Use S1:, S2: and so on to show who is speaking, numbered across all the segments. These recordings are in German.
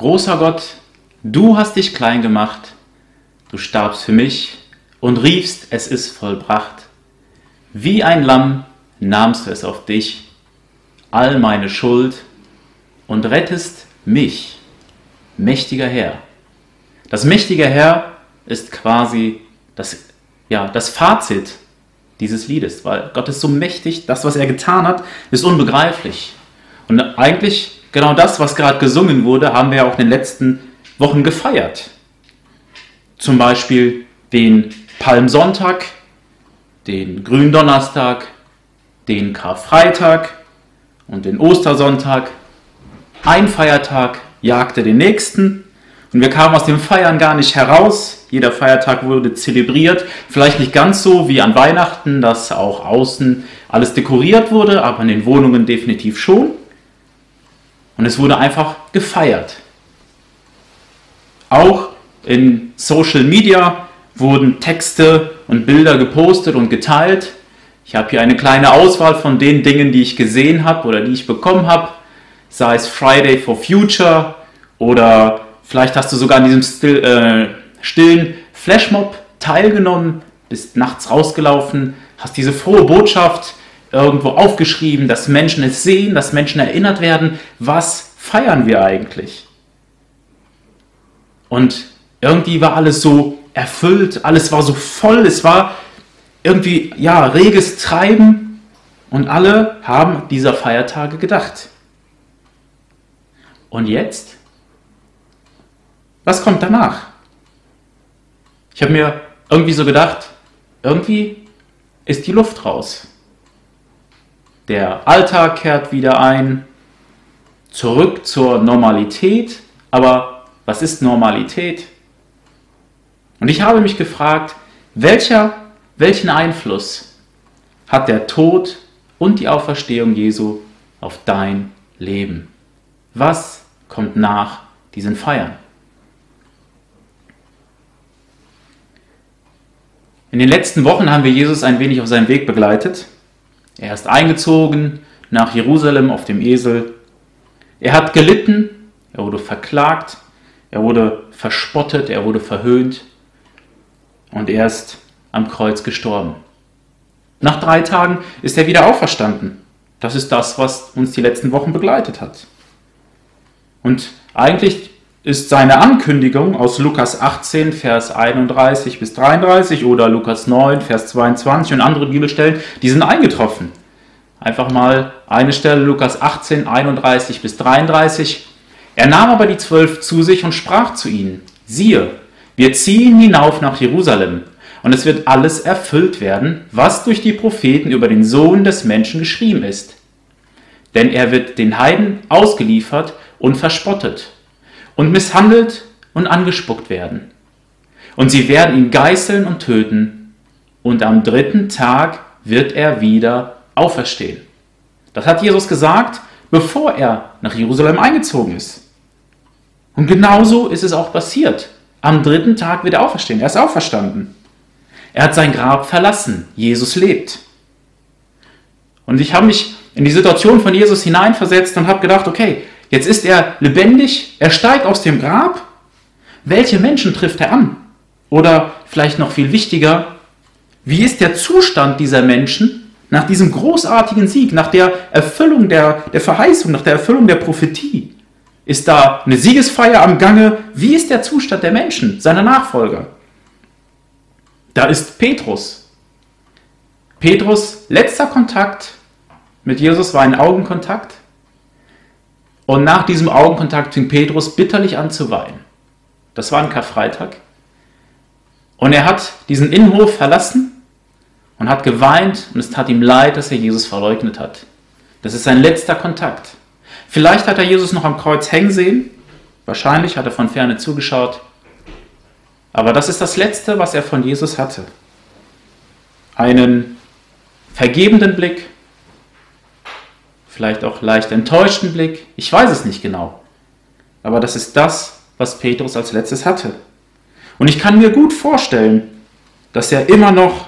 S1: Großer Gott, du hast dich klein gemacht, du starbst für mich und riefst, es ist vollbracht. Wie ein Lamm nahmst du es auf dich, all meine Schuld, und rettest mich, mächtiger Herr. Das mächtige Herr ist quasi das Fazit dieses Liedes, weil Gott ist so mächtig, das, was er getan hat, ist unbegreiflich. Und eigentlich genau das, was gerade gesungen wurde, haben wir ja auch in den letzten Wochen gefeiert. Zum Beispiel den Palmsonntag, den Gründonnerstag, den Karfreitag und den Ostersonntag. Ein Feiertag jagte den nächsten und wir kamen aus dem Feiern gar nicht heraus. Jeder Feiertag wurde zelebriert, vielleicht nicht ganz so wie an Weihnachten, dass auch außen alles dekoriert wurde, aber in den Wohnungen definitiv schon. Und es wurde einfach gefeiert. Auch in Social Media wurden Texte und Bilder gepostet und geteilt. Ich habe hier eine kleine Auswahl von den Dingen, die ich gesehen habe oder die ich bekommen habe. Sei es Friday for Future oder vielleicht hast du sogar an diesem stillen Flashmob teilgenommen, bist nachts rausgelaufen, hast diese frohe Botschaft irgendwo aufgeschrieben, dass Menschen es sehen, dass Menschen erinnert werden, was feiern wir eigentlich? Und irgendwie war alles so erfüllt, alles war so voll, es war irgendwie reges Treiben und alle haben dieser Feiertage gedacht. Und jetzt? Was kommt danach? Ich habe mir irgendwie so gedacht, irgendwie ist die Luft raus. Der Alltag kehrt wieder ein, zurück zur Normalität. Aber was ist Normalität? Und ich habe mich gefragt, welchen Einfluss hat der Tod und die Auferstehung Jesu auf dein Leben? Was kommt nach diesen Feiern? In den letzten Wochen haben wir Jesus ein wenig auf seinem Weg begleitet. Er ist eingezogen nach Jerusalem auf dem Esel. Er hat gelitten, er wurde verklagt, er wurde verspottet, er wurde verhöhnt und er ist am Kreuz gestorben. Nach 3 Tagen ist er wieder auferstanden. Das ist das, was uns die letzten Wochen begleitet hat. Und eigentlich ist seine Ankündigung aus Lukas 18, Vers 31 bis 33 oder Lukas 9, Vers 22 und andere Bibelstellen, die sind eingetroffen. Einfach mal eine Stelle, Lukas 18, 31 bis 33. Er nahm aber die 12 zu sich und sprach zu ihnen: Siehe, wir ziehen hinauf nach Jerusalem, und es wird alles erfüllt werden, was durch die Propheten über den Sohn des Menschen geschrieben ist. Denn er wird den Heiden ausgeliefert und verspottet und misshandelt und angespuckt werden. Und sie werden ihn geißeln und töten, und am 3. Tag wird er wieder auferstehen. Das hat Jesus gesagt, bevor er nach Jerusalem eingezogen ist. Und genauso ist es auch passiert. Am 3. Tag wird er auferstehen. Er ist auferstanden. Er hat sein Grab verlassen. Jesus lebt. Und ich habe mich in die Situation von Jesus hineinversetzt und habe gedacht, okay, jetzt ist er lebendig, er steigt aus dem Grab. Welche Menschen trifft er an? Oder vielleicht noch viel wichtiger, wie ist der Zustand dieser Menschen nach diesem großartigen Sieg, nach der Erfüllung der Verheißung, nach der Erfüllung der Prophetie? Ist da eine Siegesfeier am Gange? Wie ist der Zustand der Menschen, seiner Nachfolger? Da ist Petrus. Petrus' letzter Kontakt mit Jesus war ein Augenkontakt. Und nach diesem Augenkontakt fing Petrus bitterlich an zu weinen. Das war ein Karfreitag. Und er hat diesen Innenhof verlassen und hat geweint, und es tat ihm leid, dass er Jesus verleugnet hat. Das ist sein letzter Kontakt. Vielleicht hat er Jesus noch am Kreuz hängen sehen. Wahrscheinlich hat er von ferne zugeschaut. Aber das ist das Letzte, was er von Jesus hatte. Einen vergebenden Blick, vielleicht auch leicht enttäuschten Blick, ich weiß es nicht genau. Aber das ist das, was Petrus als letztes hatte. Und ich kann mir gut vorstellen, dass er immer noch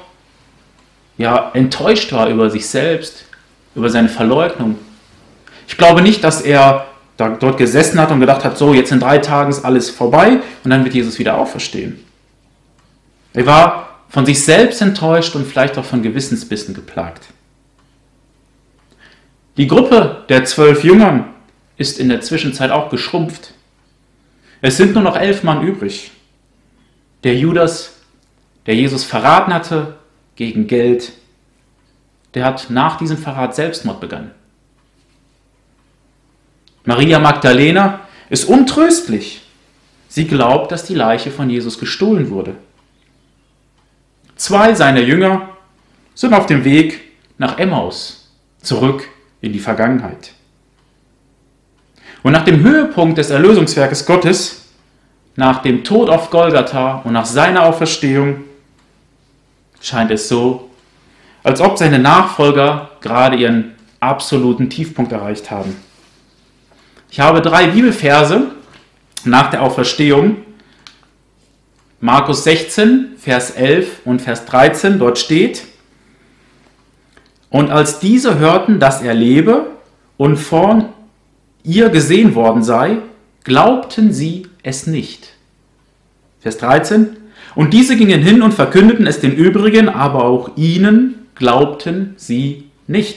S1: enttäuscht war über sich selbst, über seine Verleugnung. Ich glaube nicht, dass er dort gesessen hat und gedacht hat, so, jetzt in 3 Tagen ist alles vorbei und dann wird Jesus wieder auferstehen. Er war von sich selbst enttäuscht und vielleicht auch von Gewissensbissen geplagt. Die Gruppe der 12 Jüngern ist in der Zwischenzeit auch geschrumpft. Es sind nur noch 11 Mann übrig. Der Judas, der Jesus verraten hatte gegen Geld, der hat nach diesem Verrat Selbstmord begangen. Maria Magdalena ist untröstlich. Sie glaubt, dass die Leiche von Jesus gestohlen wurde. 2 seiner Jünger sind auf dem Weg nach Emmaus, zurück in die Vergangenheit. Und nach dem Höhepunkt des Erlösungswerkes Gottes, nach dem Tod auf Golgatha und nach seiner Auferstehung, scheint es so, als ob seine Nachfolger gerade ihren absoluten Tiefpunkt erreicht haben. Ich habe 3 Bibelverse nach der Auferstehung. Markus 16, Vers 11 und Vers 13, dort steht: Und als diese hörten, dass er lebe und von ihr gesehen worden sei, glaubten sie es nicht. Vers 13: Und diese gingen hin und verkündeten es den übrigen, aber auch ihnen glaubten sie nicht.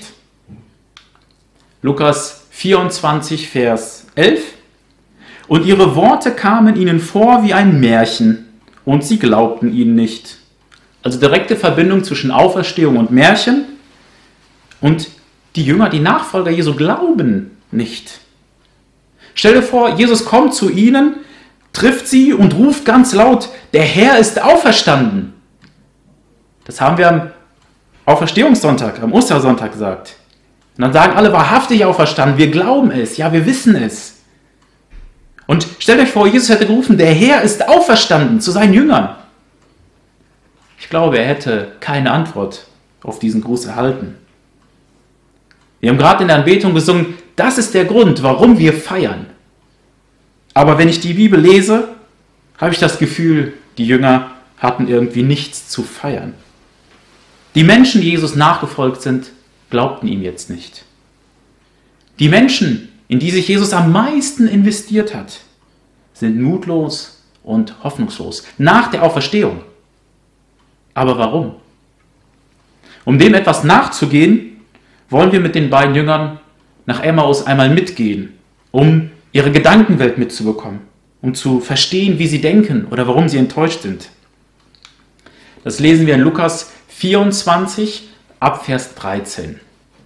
S1: Lukas 24, Vers 11: Und ihre Worte kamen ihnen vor wie ein Märchen, und sie glaubten ihnen nicht. Also direkte Verbindung zwischen Auferstehung und Märchen. Und die Jünger, die Nachfolger Jesu, glauben nicht. Stell dir vor, Jesus kommt zu ihnen, trifft sie und ruft ganz laut: Der Herr ist auferstanden. Das haben wir am Auferstehungssonntag, am Ostersonntag gesagt. Und dann sagen alle: wahrhaftig auferstanden, wir glauben es, ja, wir wissen es. Und stellt euch vor, Jesus hätte gerufen: Der Herr ist auferstanden, zu seinen Jüngern. Ich glaube, er hätte keine Antwort auf diesen Gruß erhalten. Wir haben gerade in der Anbetung gesungen, das ist der Grund, warum wir feiern. Aber wenn ich die Bibel lese, habe ich das Gefühl, die Jünger hatten irgendwie nichts zu feiern. Die Menschen, die Jesus nachgefolgt sind, glaubten ihm jetzt nicht. Die Menschen, in die sich Jesus am meisten investiert hat, sind mutlos und hoffnungslos nach der Auferstehung. Aber warum? Um dem etwas nachzugehen, wollen wir mit den beiden Jüngern nach Emmaus einmal mitgehen, um ihre Gedankenwelt mitzubekommen, um zu verstehen, wie sie denken oder warum sie enttäuscht sind. Das lesen wir in Lukas 24 ab Vers 13.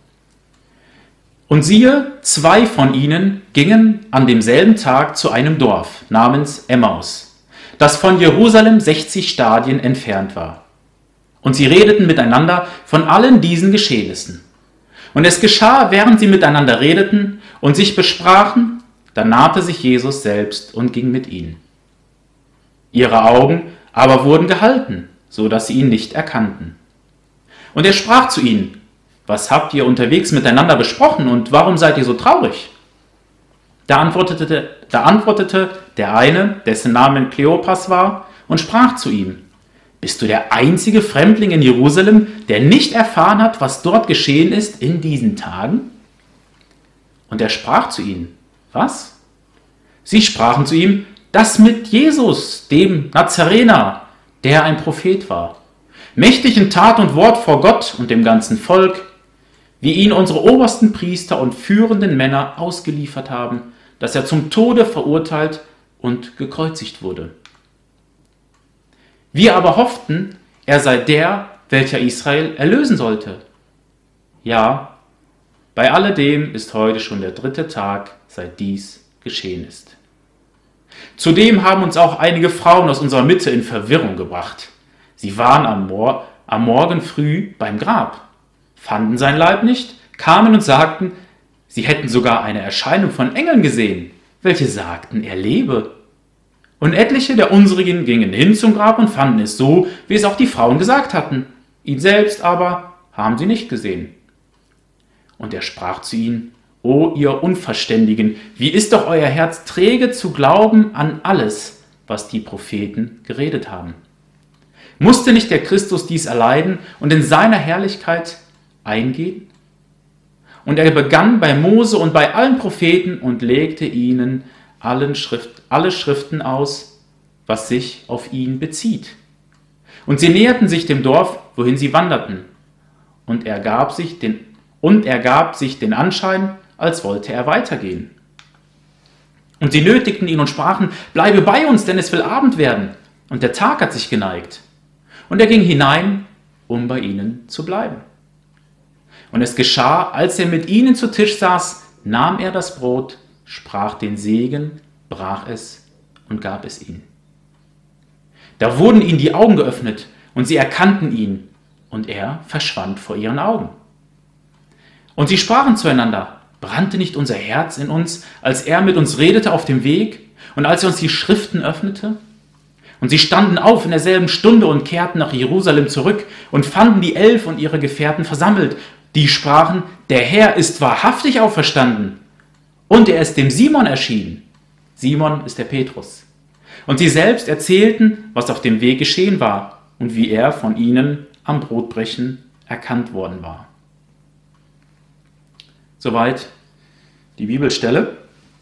S1: Und siehe, 2 von ihnen gingen an demselben Tag zu einem Dorf namens Emmaus, das von Jerusalem 60 Stadien entfernt war. Und sie redeten miteinander von allen diesen Geschehnissen. Und es geschah, während sie miteinander redeten und sich besprachen, da nahte sich Jesus selbst und ging mit ihnen. Ihre Augen aber wurden gehalten, so dass sie ihn nicht erkannten. Und er sprach zu ihnen: Was habt ihr unterwegs miteinander besprochen und warum seid ihr so traurig? Da antwortete der eine, dessen Name Kleopas war, und sprach zu ihm: Bist du der einzige Fremdling in Jerusalem, der nicht erfahren hat, was dort geschehen ist in diesen Tagen? Und er sprach zu ihnen: Was? Sie sprachen zu ihm: Das mit Jesus, dem Nazarener, der ein Prophet war, mächtig in Tat und Wort vor Gott und dem ganzen Volk, wie ihn unsere obersten Priester und führenden Männer ausgeliefert haben, dass er zum Tode verurteilt und gekreuzigt wurde. Wir aber hofften, er sei der, welcher Israel erlösen sollte. Ja, bei alledem ist heute schon der 3. Tag, seit dies geschehen ist. Zudem haben uns auch einige Frauen aus unserer Mitte in Verwirrung gebracht. Sie waren am Morgen früh beim Grab, fanden sein Leib nicht, kamen und sagten, sie hätten sogar eine Erscheinung von Engeln gesehen, welche sagten, er lebe. Und etliche der unsrigen gingen hin zum Grab und fanden es so, wie es auch die Frauen gesagt hatten. Ihn selbst aber haben sie nicht gesehen. Und er sprach zu ihnen: O ihr Unverständigen, wie ist doch euer Herz träge zu glauben an alles, was die Propheten geredet haben? Musste nicht der Christus dies erleiden und in seiner Herrlichkeit eingehen? und er begann bei Mose und bei allen Propheten und legte ihnen alle Schriften aus, was sich auf ihn bezieht. Und sie näherten sich dem Dorf, wohin sie wanderten. Und er gab sich den Anschein, als wollte er weitergehen. Und sie nötigten ihn und sprachen, bleibe bei uns, denn es will Abend werden. Und der Tag hat sich geneigt. Und er ging hinein, um bei ihnen zu bleiben. Und es geschah, als er mit ihnen zu Tisch saß, nahm er das Brot, sprach den Segen, brach es und gab es ihnen. Da wurden ihnen die Augen geöffnet und sie erkannten ihn, und er verschwand vor ihren Augen. Und sie sprachen zueinander, brannte nicht unser Herz in uns, als er mit uns redete auf dem Weg und als er uns die Schriften öffnete? Und sie standen auf in derselben Stunde und kehrten nach Jerusalem zurück und fanden die 11 und ihre Gefährten versammelt. Die sprachen, der Herr ist wahrhaftig auferstanden und er ist dem Simon erschienen. Simon ist der Petrus. Und sie selbst erzählten, was auf dem Weg geschehen war und wie er von ihnen am Brotbrechen erkannt worden war. Soweit die Bibelstelle.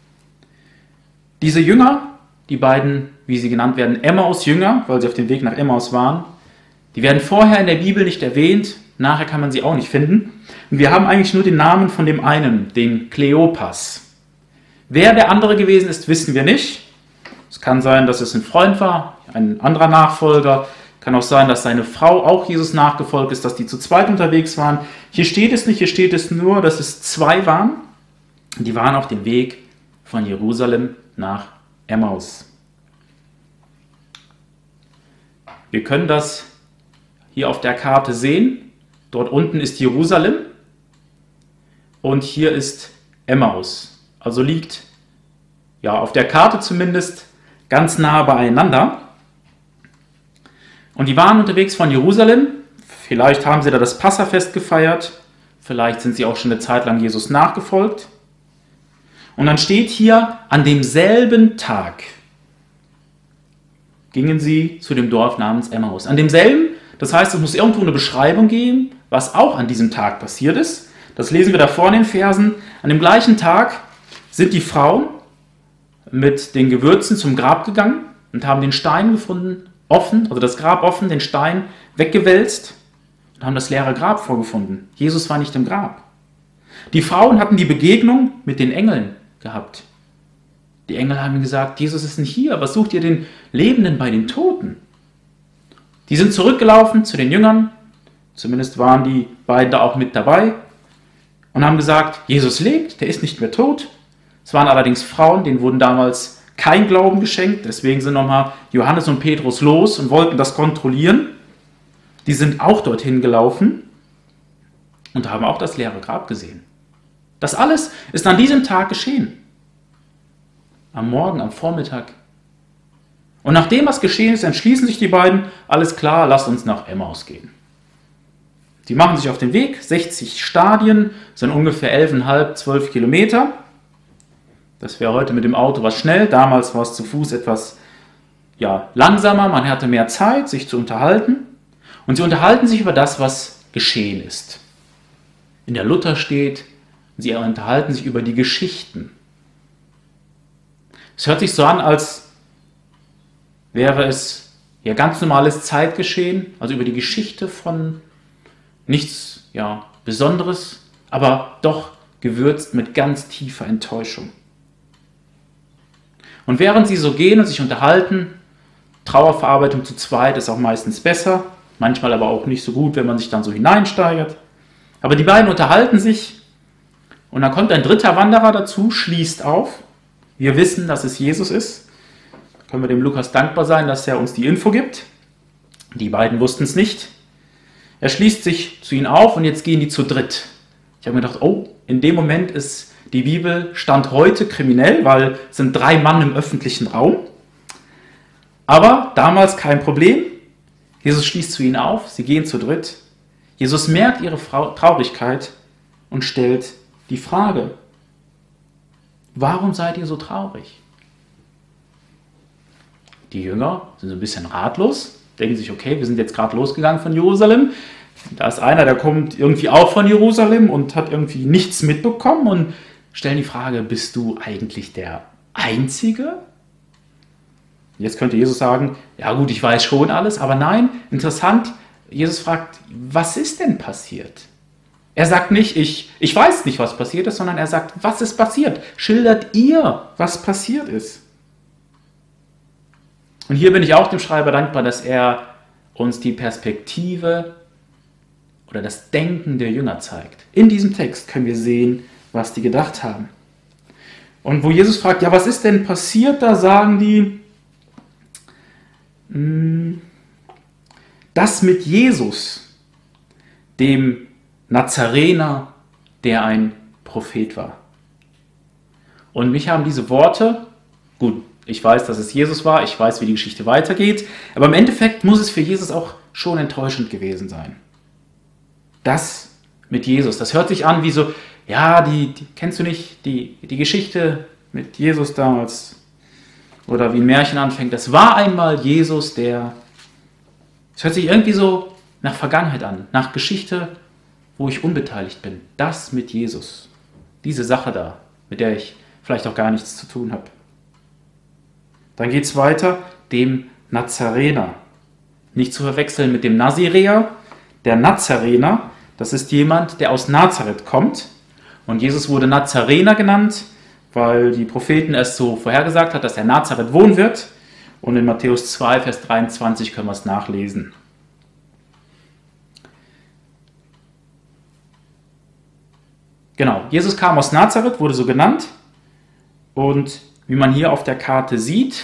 S1: Diese Jünger, die beiden, wie sie genannt werden, Emmaus-Jünger, weil sie auf dem Weg nach Emmaus waren, die werden vorher in der Bibel nicht erwähnt, nachher kann man sie auch nicht finden. Und wir haben eigentlich nur den Namen von dem einen, den Kleopas. Wer der andere gewesen ist, wissen wir nicht. Es kann sein, dass es ein Freund war, ein anderer Nachfolger. Kann auch sein, dass seine Frau auch Jesus nachgefolgt ist, dass die zu zweit unterwegs waren. Hier steht es nicht, hier steht es nur, dass es 2 waren. Die waren auf dem Weg von Jerusalem nach Emmaus. Wir können das hier auf der Karte sehen. Dort unten ist Jerusalem und hier ist Emmaus. Also liegt, ja, auf der Karte zumindest ganz nah beieinander. Und die waren unterwegs von Jerusalem. Vielleicht haben sie da das Passafest gefeiert. Vielleicht sind sie auch schon eine Zeit lang Jesus nachgefolgt. Und dann steht hier, an demselben Tag gingen sie zu dem Dorf namens Emmaus. An demselben, das heißt, es muss irgendwo eine Beschreibung geben, was auch an diesem Tag passiert ist. Das lesen wir da vorne in den Versen. An dem gleichen Tag sind die Frauen mit den Gewürzen zum Grab gegangen und haben den Stein gefunden, offen, also das Grab offen, den Stein weggewälzt und haben das leere Grab vorgefunden. Jesus war nicht im Grab. Die Frauen hatten die Begegnung mit den Engeln gehabt. Die Engel haben gesagt, Jesus ist nicht hier, was sucht ihr den Lebenden bei den Toten? Die sind zurückgelaufen zu den Jüngern, zumindest waren die beiden da auch mit dabei, und haben gesagt, Jesus lebt, der ist nicht mehr tot. Es waren allerdings Frauen, denen wurden damals kein Glauben geschenkt, deswegen sind nochmal Johannes und Petrus los und wollten das kontrollieren. Die sind auch dorthin gelaufen und haben auch das leere Grab gesehen. Das alles ist an diesem Tag geschehen. Am Morgen, am Vormittag. Und nachdem was geschehen ist, entschließen sich die beiden, alles klar, lasst uns nach Emmaus gehen. Sie machen sich auf den Weg, 60 Stadien, sind ungefähr 11,5, 12 Kilometer. Das wäre heute mit dem Auto was schnell, damals war es zu Fuß etwas langsamer, man hatte mehr Zeit, sich zu unterhalten. Und sie unterhalten sich über das, was geschehen ist. In der Luther steht, sie unterhalten sich über die Geschichten. Es hört sich so an, als wäre es ganz normales Zeitgeschehen, also über die Geschichte von nichts Besonderes, aber doch gewürzt mit ganz tiefer Enttäuschung. Und während sie so gehen und sich unterhalten, Trauerverarbeitung zu zweit ist auch meistens besser, manchmal aber auch nicht so gut, wenn man sich dann so hineinsteigert. Aber die beiden unterhalten sich und dann kommt ein dritter Wanderer dazu, schließt auf. Wir wissen, dass es Jesus ist. Da können wir dem Lukas dankbar sein, dass er uns die Info gibt. Die beiden wussten es nicht. Er schließt sich zu ihnen auf und jetzt gehen die zu dritt. Ich habe mir gedacht, in dem Moment ist die Bibel Stand heute kriminell, weil es sind 3 Mann im öffentlichen Raum. Aber damals kein Problem. Jesus schließt zu ihnen auf, sie gehen zu dritt. Jesus merkt ihre Traurigkeit und stellt die Frage, warum seid ihr so traurig? Die Jünger sind so ein bisschen ratlos, denken sich, okay, wir sind jetzt gerade losgegangen von Jerusalem. Da ist einer, der kommt irgendwie auch von Jerusalem und hat irgendwie nichts mitbekommen und stellen die Frage, bist du eigentlich der Einzige? Jetzt könnte Jesus sagen, ja gut, ich weiß schon alles, aber nein, interessant, Jesus fragt, was ist denn passiert? Er sagt nicht, ich weiß nicht, was passiert ist, sondern er sagt, was ist passiert? Schildert ihr, was passiert ist. Und hier bin ich auch dem Schreiber dankbar, dass er uns die Perspektive oder das Denken der Jünger zeigt. In diesem Text können wir sehen, was die gedacht haben. Und wo Jesus fragt, ja, was ist denn passiert, da sagen die, das mit Jesus, dem Nazarener, der ein Prophet war. Und mich haben diese Worte, gut, ich weiß, dass es Jesus war, ich weiß, wie die Geschichte weitergeht, aber im Endeffekt muss es für Jesus auch schon enttäuschend gewesen sein. Das mit Jesus, das hört sich an wie so, ja, kennst du nicht die Geschichte mit Jesus damals? Oder wie ein Märchen anfängt, das war einmal Jesus, es hört sich irgendwie so nach Vergangenheit an, nach Geschichte, wo ich unbeteiligt bin. Das mit Jesus, diese Sache da, mit der ich vielleicht auch gar nichts zu tun habe. Dann geht es weiter, dem Nazarener. Nicht zu verwechseln mit dem Naziräer. Der Nazarener, das ist jemand, der aus Nazareth kommt. Und Jesus wurde Nazarener genannt, weil die Propheten es so vorhergesagt hat, dass er in Nazareth wohnen wird. Und in Matthäus 2, Vers 23 können wir es nachlesen. Genau, Jesus kam aus Nazareth, wurde so genannt. Und wie man hier auf der Karte sieht,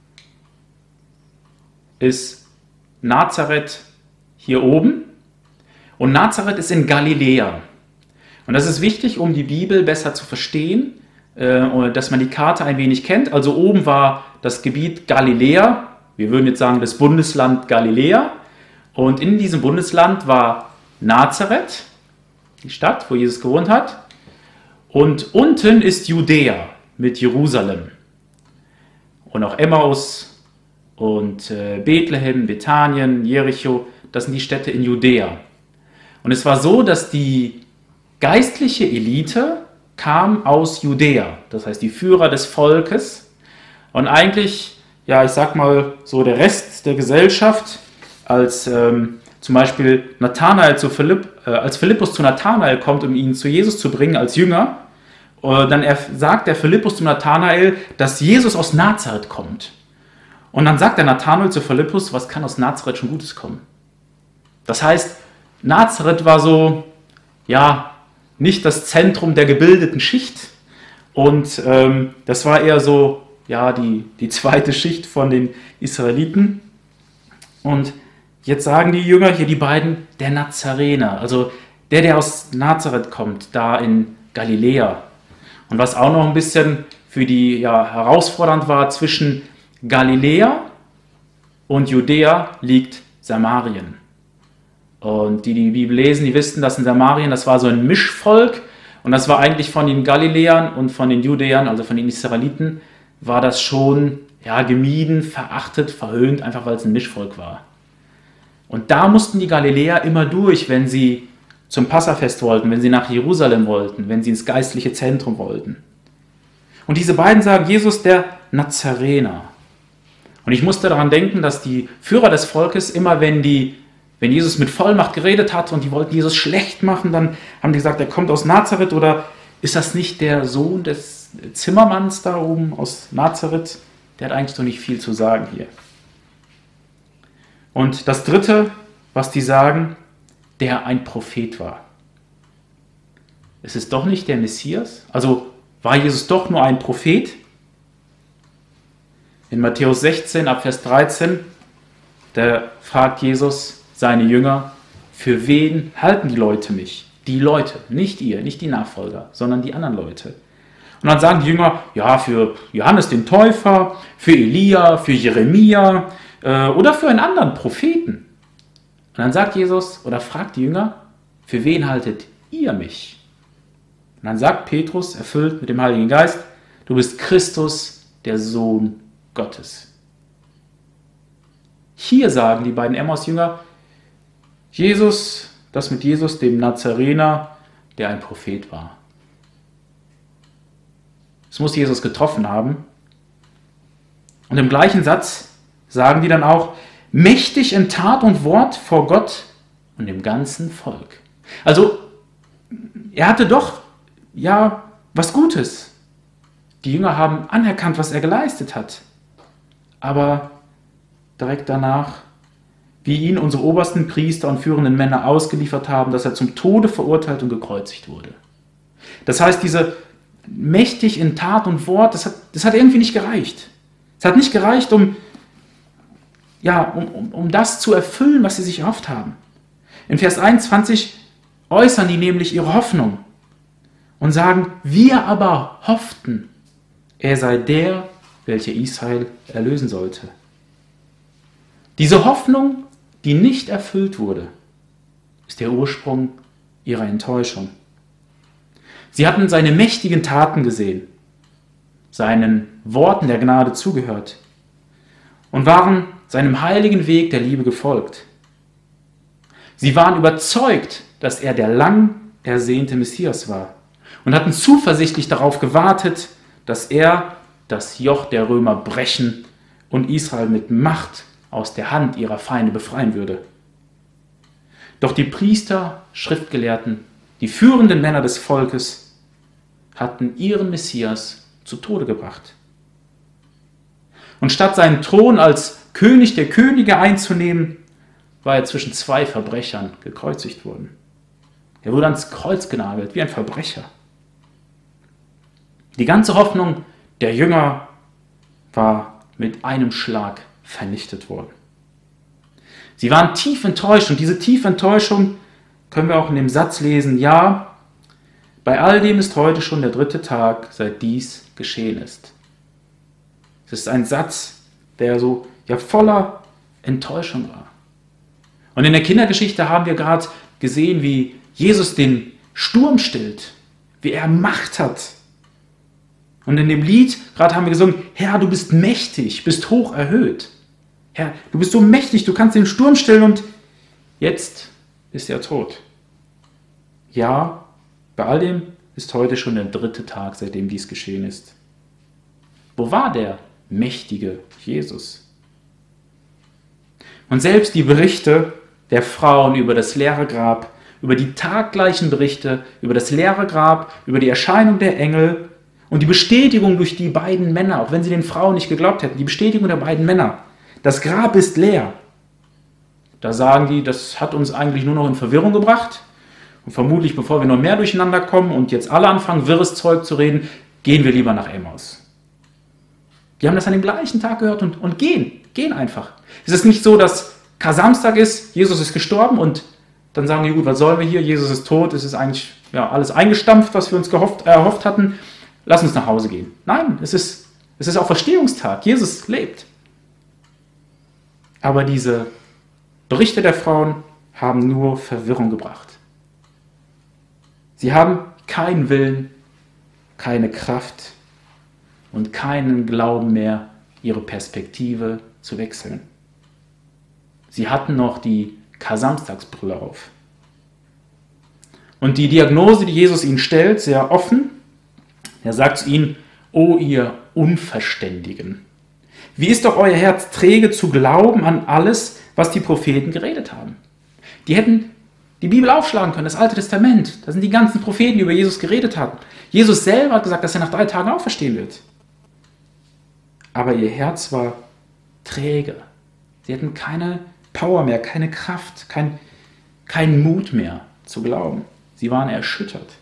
S1: ist Nazareth hier oben. Und Nazareth ist in Galiläa. Und das ist wichtig, um die Bibel besser zu verstehen, dass man die Karte ein wenig kennt. Also oben war das Gebiet Galiläa, wir würden jetzt sagen das Bundesland Galiläa. Und in diesem Bundesland war Nazareth, die Stadt, wo Jesus gewohnt hat. Und unten ist Judäa mit Jerusalem. Und auch Emmaus und Bethlehem, Bethanien, Jericho, das sind die Städte in Judäa. Und es war so, dass die geistliche Elite kam aus Judäa, das heißt die Führer des Volkes. Und eigentlich, ja, ich sag mal so der Rest der Gesellschaft, als zum Beispiel als Philippus zu Nathanael kommt, um ihn zu Jesus zu bringen als Jünger, dann sagt der Philippus zu Nathanael, dass Jesus aus Nazareth kommt. Und dann sagt der Nathanael zu Philippus, was kann aus Nazareth schon Gutes kommen? Das heißt, Nazareth war so, ja, nicht das Zentrum der gebildeten Schicht. Und das war eher so, ja, die zweite Schicht von den Israeliten. Und jetzt sagen die Jünger hier, die beiden, der Nazarener, also der aus Nazareth kommt, da in Galiläa. Und was auch noch ein bisschen für die herausfordernd war, zwischen Galiläa und Judäa liegt Samarien. Und die Bibel lesen, die wissen, dass in Samarien, das war so ein Mischvolk. Und das war eigentlich von den Galiläern und von den Judäern, also von den Israeliten, war das schon gemieden, verachtet, verhöhnt, einfach weil es ein Mischvolk war. Und da mussten die Galiläer immer durch, wenn sie zum Passafest wollten, wenn sie nach Jerusalem wollten, wenn sie ins geistliche Zentrum wollten. Und diese beiden sagen, Jesus der Nazarener. Und ich musste daran denken, dass die Führer des Volkes immer, wenn Jesus mit Vollmacht geredet hat und die wollten Jesus schlecht machen, dann haben die gesagt, er kommt aus Nazareth, oder ist das nicht der Sohn des Zimmermanns da oben aus Nazareth? Der hat eigentlich so nicht viel zu sagen hier. Und das Dritte, was die sagen, der ein Prophet war. Ist es doch nicht der Messias? Also war Jesus doch nur ein Prophet? In Matthäus 16, ab Vers 13, da fragt Jesus seine Jünger, für wen halten die Leute mich? Die Leute, nicht ihr, nicht die Nachfolger, sondern die anderen Leute. Und dann sagen die Jünger, ja, für Johannes den Täufer, für Elia, für Jeremia oder für einen anderen Propheten. Und dann sagt Jesus oder fragt die Jünger, für wen haltet ihr mich? Und dann sagt Petrus, erfüllt mit dem Heiligen Geist, du bist Christus, der Sohn Gottes. Hier sagen die beiden Emmaus-Jünger, Jesus, das mit Jesus, dem Nazarener, der ein Prophet war. Es muss Jesus getroffen haben. Und im gleichen Satz sagen die dann auch, mächtig in Tat und Wort vor Gott und dem ganzen Volk. Also, er hatte doch, ja, was Gutes. Die Jünger haben anerkannt, was er geleistet hat. Aber direkt danach, wie ihn unsere obersten Priester und führenden Männer ausgeliefert haben, dass er zum Tode verurteilt und gekreuzigt wurde. Das heißt, diese mächtig in Tat und Wort, das hat irgendwie nicht gereicht. Es hat nicht gereicht, um das zu erfüllen, was sie sich erhofft haben. In Vers 21 äußern die nämlich ihre Hoffnung und sagen, wir aber hofften, er sei der, welcher Israel erlösen sollte. Diese Hoffnung, die nicht erfüllt wurde, ist der Ursprung ihrer Enttäuschung. Sie hatten seine mächtigen Taten gesehen, seinen Worten der Gnade zugehört und waren seinem heiligen Weg der Liebe gefolgt. Sie waren überzeugt, dass er der lang ersehnte Messias war und hatten zuversichtlich darauf gewartet, dass er das Joch der Römer brechen und Israel mit Macht aus der Hand ihrer Feinde befreien würde. Doch die Priester, Schriftgelehrten, die führenden Männer des Volkes hatten ihren Messias zu Tode gebracht. Und statt seinen Thron als König der Könige einzunehmen, war er zwischen zwei Verbrechern gekreuzigt worden. Er wurde ans Kreuz genagelt, wie ein Verbrecher. Die ganze Hoffnung der Jünger war mit einem Schlag vernichtet worden. Sie waren tief enttäuscht und diese tiefe Enttäuschung können wir auch in dem Satz lesen, ja, bei all dem ist heute schon der 3. Tag, seit dies geschehen ist. Es ist ein Satz, der so voller Enttäuschung war. Und in der Kindergeschichte haben wir gerade gesehen, wie Jesus den Sturm stillt, wie er Macht hat. Und in dem Lied gerade haben wir gesungen, Herr, du bist mächtig, bist hoch erhöht. Herr, du bist so mächtig, du kannst den Sturm stillen und jetzt ist er tot. Ja, bei all dem ist heute schon der 3. Tag, seitdem dies geschehen ist. Wo war der mächtige Jesus? Und selbst die Berichte der Frauen über das leere Grab, über die taggleichen Berichte, über das leere Grab, über die Erscheinung der Engel und die Bestätigung durch die beiden Männer, auch wenn sie den Frauen nicht geglaubt hätten, die Bestätigung der beiden Männer, das Grab ist leer. Da sagen die, das hat uns eigentlich nur noch in Verwirrung gebracht. Und vermutlich, bevor wir noch mehr durcheinander kommen und jetzt alle anfangen, wirres Zeug zu reden, gehen wir lieber nach Emmaus. Die haben das an dem gleichen Tag gehört und gehen einfach. Es ist nicht so, dass Kar-Samstag ist, Jesus ist gestorben und dann sagen die, gut, was sollen wir hier? Jesus ist tot, es ist eigentlich alles eingestampft, was wir uns erhofft hatten. Lass uns nach Hause gehen. Nein, es ist auch Verstehungstag. Jesus lebt. Aber diese Berichte der Frauen haben nur Verwirrung gebracht. Sie haben keinen Willen, keine Kraft und keinen Glauben mehr, ihre Perspektive zu wechseln. Sie hatten noch die Kar-Samstagsbrille auf. Und die Diagnose, die Jesus ihnen stellt, sehr offen, er sagt zu ihnen, o ihr Unverständigen, wie ist doch euer Herz träge zu glauben an alles, was die Propheten geredet haben? Die hätten die Bibel aufschlagen können, das Alte Testament. Da sind die ganzen Propheten, die über Jesus geredet haben. Jesus selber hat gesagt, dass er nach 3 Tagen auferstehen wird. Aber ihr Herz war träge. Sie hatten keine Power mehr, keine Kraft, keinen Mut mehr zu glauben. Sie waren erschüttert.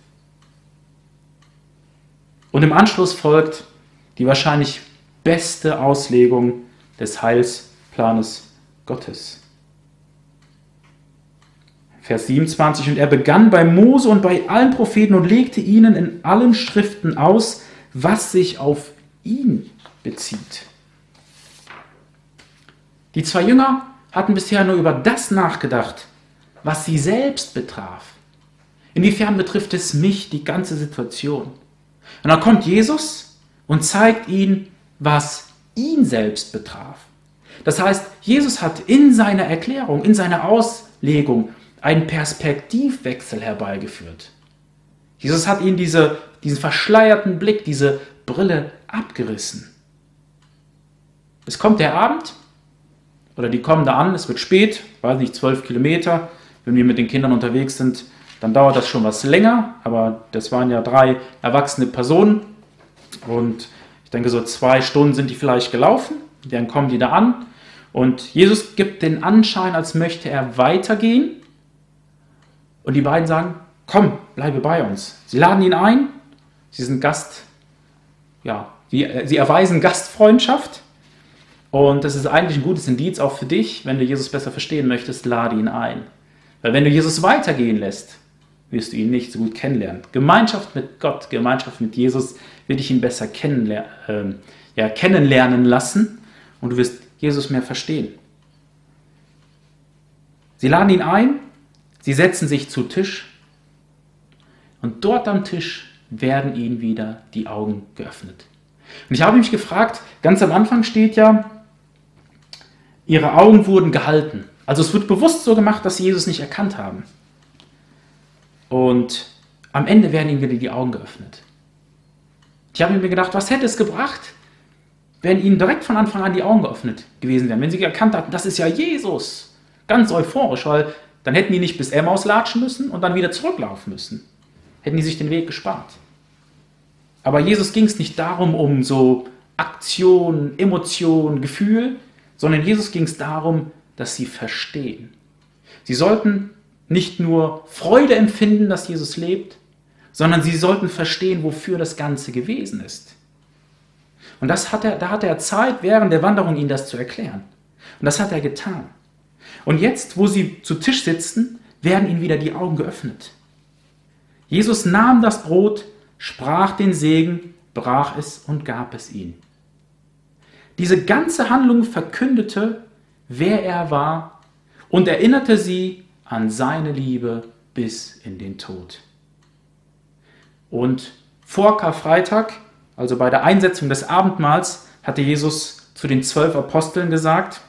S1: Und im Anschluss folgt die wahrscheinlich beste Auslegung des Heilsplanes Gottes. Vers 27, und er begann bei Mose und bei allen Propheten und legte ihnen in allen Schriften aus, was sich auf ihn bezieht. Die 2 Jünger hatten bisher nur über das nachgedacht, was sie selbst betraf. Inwiefern betrifft es mich, die ganze Situation? Und dann kommt Jesus und zeigt ihnen, was ihn selbst betraf. Das heißt, Jesus hat in seiner Erklärung, in seiner Auslegung einen Perspektivwechsel herbeigeführt. Jesus hat ihnen diesen verschleierten Blick, diese Brille abgerissen. Es kommt der Abend, oder die kommen da an, es wird spät, weiß nicht, 12 Kilometer. Wenn wir mit den Kindern unterwegs sind, dann dauert das schon was länger, aber das waren ja 3 erwachsene Personen und ich denke, so 2 Stunden sind die vielleicht gelaufen, dann kommen die da an und Jesus gibt den Anschein, als möchte er weitergehen und die beiden sagen, komm, bleibe bei uns. Sie laden ihn ein, sie sind sie erweisen Gastfreundschaft und das ist eigentlich ein gutes Indiz auch für dich, wenn du Jesus besser verstehen möchtest, lade ihn ein. Weil wenn du Jesus weitergehen lässt, wirst du ihn nicht so gut kennenlernen. Gemeinschaft mit Gott, Gemeinschaft mit Jesus wird dich ihn besser kennenlernen lassen und du wirst Jesus mehr verstehen. Sie laden ihn ein, sie setzen sich zu Tisch und dort am Tisch werden ihnen wieder die Augen geöffnet. Und ich habe mich gefragt, ganz am Anfang steht ja, ihre Augen wurden gehalten. Also es wird bewusst so gemacht, dass sie Jesus nicht erkannt haben. Und am Ende werden ihnen wieder die Augen geöffnet. Ich habe mir gedacht, was hätte es gebracht, wenn ihnen direkt von Anfang an die Augen geöffnet gewesen wären, wenn sie erkannt hatten, das ist ja Jesus. Ganz euphorisch, weil dann hätten die nicht bis Emmaus latschen müssen und dann wieder zurücklaufen müssen. Hätten die sich den Weg gespart. Aber Jesus ging es nicht darum, um so Aktion, Emotion, Gefühl, sondern Jesus ging es darum, dass sie verstehen. Sie sollten nicht nur Freude empfinden, dass Jesus lebt, sondern sie sollten verstehen, wofür das Ganze gewesen ist. Und da hatte er Zeit, während der Wanderung ihnen das zu erklären. Und das hat er getan. Und jetzt, wo sie zu Tisch sitzen, werden ihnen wieder die Augen geöffnet. Jesus nahm das Brot, sprach den Segen, brach es und gab es ihnen. Diese ganze Handlung verkündete, wer er war und erinnerte sie an seine Liebe bis in den Tod. Und vor Karfreitag, also bei der Einsetzung des Abendmahls, hatte Jesus zu den 12 Aposteln gesagt,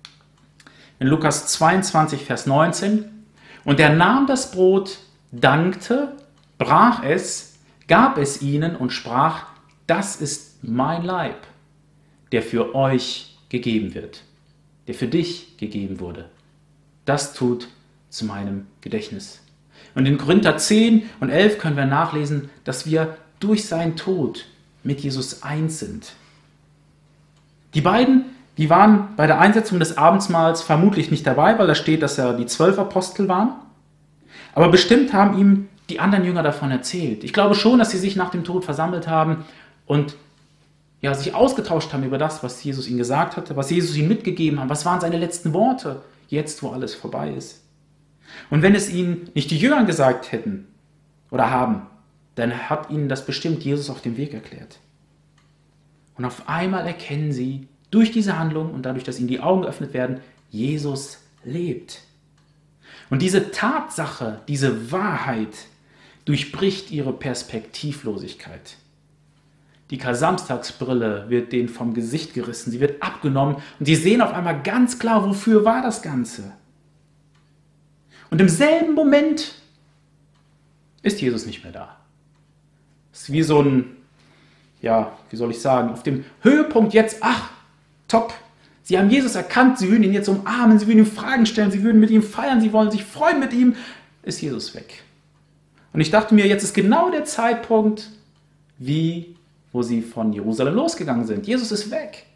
S1: in Lukas 22, Vers 19, und er nahm das Brot, dankte, brach es, gab es ihnen und sprach, das ist mein Leib, der für euch gegeben wird, der für dich gegeben wurde. Das tut zu meinem Gedächtnis. Und in Korinther 10 und 11 können wir nachlesen, dass wir durch seinen Tod mit Jesus eins sind. Die beiden, die waren bei der Einsetzung des Abendmahls vermutlich nicht dabei, weil da steht, dass ja die 12 Apostel waren. Aber bestimmt haben ihm die anderen Jünger davon erzählt. Ich glaube schon, dass sie sich nach dem Tod versammelt haben und sich ausgetauscht haben über das, was Jesus ihnen gesagt hatte, was Jesus ihnen mitgegeben hat. Was waren seine letzten Worte, jetzt wo alles vorbei ist? Und wenn es ihnen nicht die Jünger gesagt hätten oder haben, dann hat ihnen das bestimmt Jesus auf dem Weg erklärt. Und auf einmal erkennen sie durch diese Handlung und dadurch, dass ihnen die Augen geöffnet werden, Jesus lebt. Und diese Tatsache, diese Wahrheit durchbricht ihre Perspektivlosigkeit. Die Kar-Samstagsbrille wird denen vom Gesicht gerissen, sie wird abgenommen und sie sehen auf einmal ganz klar, wofür war das Ganze. Und im selben Moment ist Jesus nicht mehr da. Es ist wie so ein, wie soll ich sagen, auf dem Höhepunkt jetzt, top, sie haben Jesus erkannt, sie würden ihn jetzt umarmen, sie würden ihm Fragen stellen, sie würden mit ihm feiern, sie wollen sich freuen mit ihm, ist Jesus weg. Und ich dachte mir, jetzt ist genau der Zeitpunkt, wo sie von Jerusalem losgegangen sind. Jesus ist weg.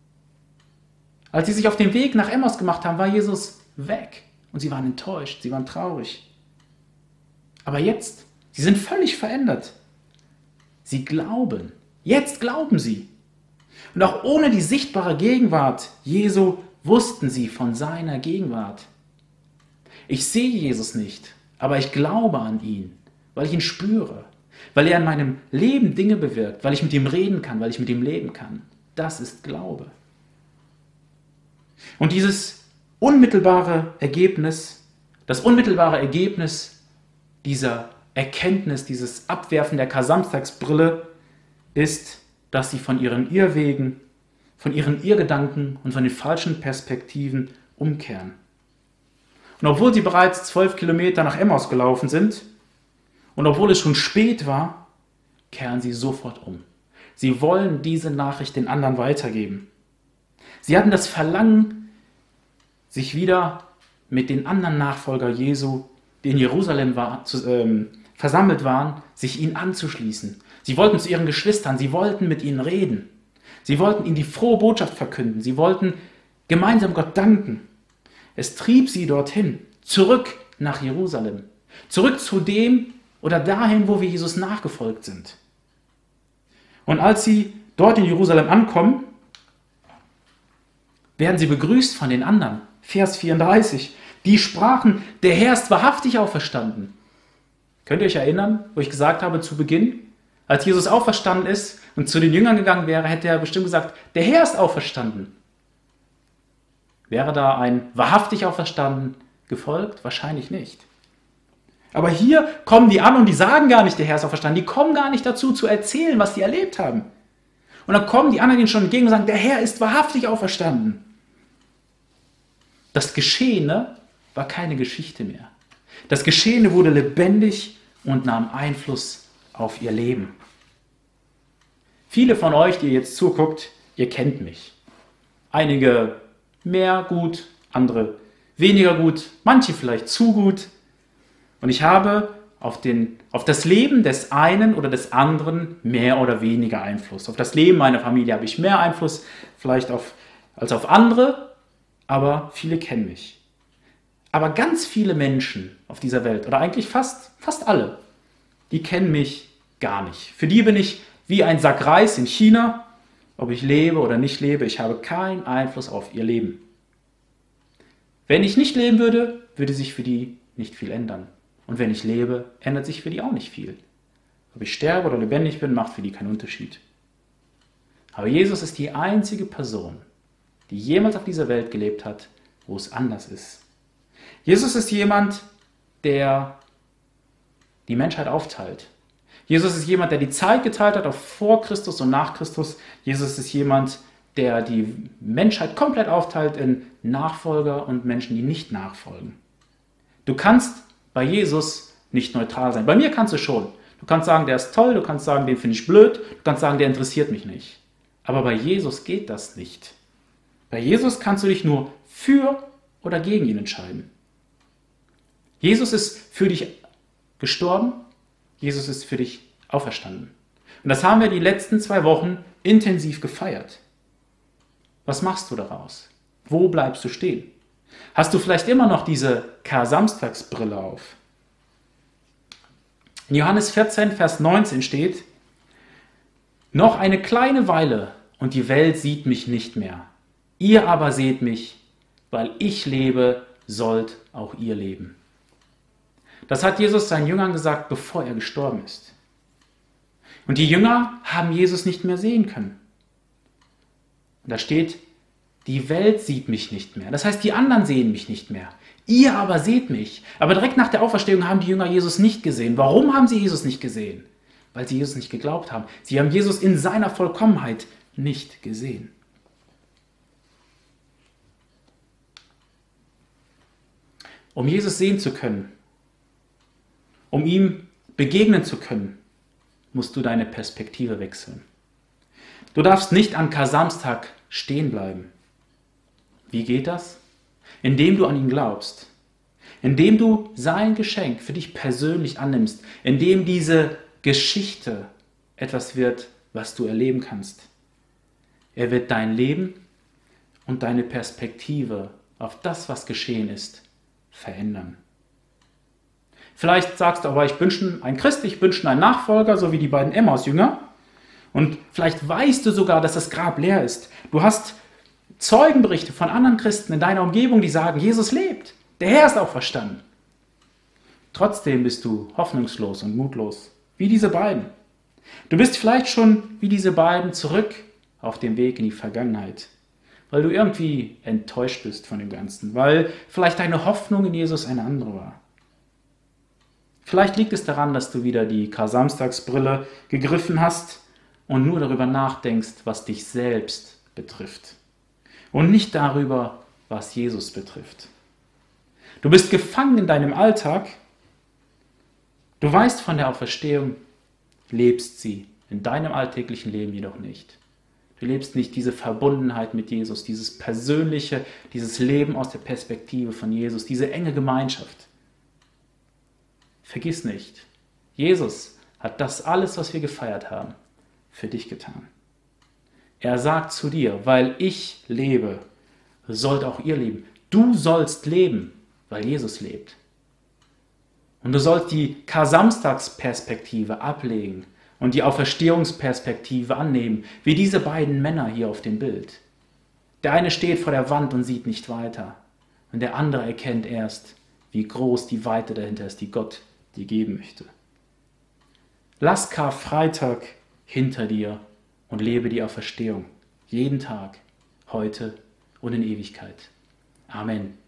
S1: Als sie sich auf den Weg nach Emmaus gemacht haben, war Jesus weg. Und sie waren enttäuscht, sie waren traurig. Aber jetzt, sie sind völlig verändert. Sie glauben. Jetzt glauben sie. Und auch ohne die sichtbare Gegenwart Jesu wussten sie von seiner Gegenwart. Ich sehe Jesus nicht, aber ich glaube an ihn, weil ich ihn spüre, weil er in meinem Leben Dinge bewirkt, weil ich mit ihm reden kann, weil ich mit ihm leben kann. Das ist Glaube. Und dieses unmittelbare Ergebnis, das unmittelbare Ergebnis dieser Erkenntnis, dieses Abwerfen der Kar-Samstagsbrille ist, dass sie von ihren Irrwegen, von ihren Irrgedanken und von den falschen Perspektiven umkehren. Und obwohl sie bereits 12 Kilometer nach Emmaus gelaufen sind und obwohl es schon spät war, kehren sie sofort um. Sie wollen diese Nachricht den anderen weitergeben. Sie hatten das Verlangen, sich wieder mit den anderen Nachfolgern Jesu, die in Jerusalem versammelt waren, sich ihnen anzuschließen. Sie wollten zu ihren Geschwistern, sie wollten mit ihnen reden. Sie wollten ihnen die frohe Botschaft verkünden. Sie wollten gemeinsam Gott danken. Es trieb sie dorthin, zurück nach Jerusalem. Zurück zu dem oder dahin, wo wir Jesus nachgefolgt sind. Und als sie dort in Jerusalem ankommen, werden sie begrüßt von den anderen. Vers 34. Die sprachen, der Herr ist wahrhaftig auferstanden. Könnt ihr euch erinnern, wo ich gesagt habe zu Beginn, als Jesus auferstanden ist und zu den Jüngern gegangen wäre, hätte er bestimmt gesagt, der Herr ist auferstanden. Wäre da ein wahrhaftig auferstanden gefolgt? Wahrscheinlich nicht. Aber hier kommen die an und die sagen gar nicht, der Herr ist auferstanden. Die kommen gar nicht dazu, zu erzählen, was sie erlebt haben. Und dann kommen die anderen ihnen schon entgegen und sagen, der Herr ist wahrhaftig auferstanden. Das Geschehene war keine Geschichte mehr. Das Geschehene wurde lebendig und nahm Einfluss auf ihr Leben. Viele von euch, die jetzt zuguckt, ihr kennt mich. Einige mehr gut, andere weniger gut, manche vielleicht zu gut. Und ich habe auf das Leben des einen oder des anderen mehr oder weniger Einfluss. Auf das Leben meiner Familie habe ich mehr Einfluss, vielleicht als auf andere, aber viele kennen mich. Aber ganz viele Menschen auf dieser Welt, oder eigentlich fast alle, die kennen mich gar nicht. Für die bin ich wie ein Sack Reis in China, ob ich lebe oder nicht lebe, ich habe keinen Einfluss auf ihr Leben. Wenn ich nicht leben würde, würde sich für die nicht viel ändern. Und wenn ich lebe, ändert sich für die auch nicht viel. Ob ich sterbe oder lebendig bin, macht für die keinen Unterschied. Aber Jesus ist die einzige Person, die jemals auf dieser Welt gelebt hat, wo es anders ist. Jesus ist jemand, der die Menschheit aufteilt. Jesus ist jemand, der die Zeit geteilt hat auf vor Christus und nach Christus. Jesus ist jemand, der die Menschheit komplett aufteilt in Nachfolger und Menschen, die nicht nachfolgen. Du kannst bei Jesus nicht neutral sein. Bei mir kannst du schon. Du kannst sagen, der ist toll, du kannst sagen, den finde ich blöd, du kannst sagen, der interessiert mich nicht. Aber bei Jesus geht das nicht. Bei Jesus kannst du dich nur für oder gegen ihn entscheiden. Jesus ist für dich gestorben, Jesus ist für dich auferstanden. Und das haben wir die letzten 2 Wochen intensiv gefeiert. Was machst du daraus? Wo bleibst du stehen? Hast du vielleicht immer noch diese Kar-Samstagsbrille auf? In Johannes 14, Vers 19 steht, noch eine kleine Weile und die Welt sieht mich nicht mehr. Ihr aber seht mich, weil ich lebe, sollt auch ihr leben. Das hat Jesus seinen Jüngern gesagt, bevor er gestorben ist. Und die Jünger haben Jesus nicht mehr sehen können. Und da steht, die Welt sieht mich nicht mehr. Das heißt, die anderen sehen mich nicht mehr. Ihr aber seht mich. Aber direkt nach der Auferstehung haben die Jünger Jesus nicht gesehen. Warum haben sie Jesus nicht gesehen? Weil sie Jesus nicht geglaubt haben. Sie haben Jesus in seiner Vollkommenheit nicht gesehen. Um Jesus sehen zu können, um ihm begegnen zu können, musst du deine Perspektive wechseln. Du darfst nicht an Kar-Samstag stehen bleiben. Wie geht das? Indem du an ihn glaubst. Indem du sein Geschenk für dich persönlich annimmst. Indem diese Geschichte etwas wird, was du erleben kannst. Er wird dein Leben und deine Perspektive auf das, was geschehen ist, verändern. Vielleicht sagst du aber, ich bin schon ein Christ, ich bin schon ein Nachfolger, so wie die beiden Emmaus-Jünger. Und vielleicht weißt du sogar, dass das Grab leer ist. Du hast Zeugenberichte von anderen Christen in deiner Umgebung, die sagen, Jesus lebt, der Herr ist auferstanden. Trotzdem bist du hoffnungslos und mutlos, wie diese beiden. Du bist vielleicht schon wie diese beiden zurück auf dem Weg in die Vergangenheit, weil du irgendwie enttäuscht bist von dem Ganzen, weil vielleicht deine Hoffnung in Jesus eine andere war. Vielleicht liegt es daran, dass du wieder die Kar-Samstagsbrille gegriffen hast und nur darüber nachdenkst, was dich selbst betrifft und nicht darüber, was Jesus betrifft. Du bist gefangen in deinem Alltag. Du weißt von der Auferstehung, lebst sie in deinem alltäglichen Leben jedoch nicht. Du lebst nicht diese Verbundenheit mit Jesus, dieses persönliche, dieses Leben aus der Perspektive von Jesus, diese enge Gemeinschaft. Vergiss nicht, Jesus hat das alles, was wir gefeiert haben, für dich getan. Er sagt zu dir, weil ich lebe, sollt auch ihr leben. Du sollst leben, weil Jesus lebt. Und du sollst die Kar-Samstags-Perspektive ablegen und die Auferstehungsperspektive annehmen, wie diese beiden Männer hier auf dem Bild. Der eine steht vor der Wand und sieht nicht weiter. Und der andere erkennt erst, wie groß die Weite dahinter ist, die Gott dir geben möchte. Lass Karfreitag hinter dir und lebe die Auferstehung. Jeden Tag, heute und in Ewigkeit. Amen.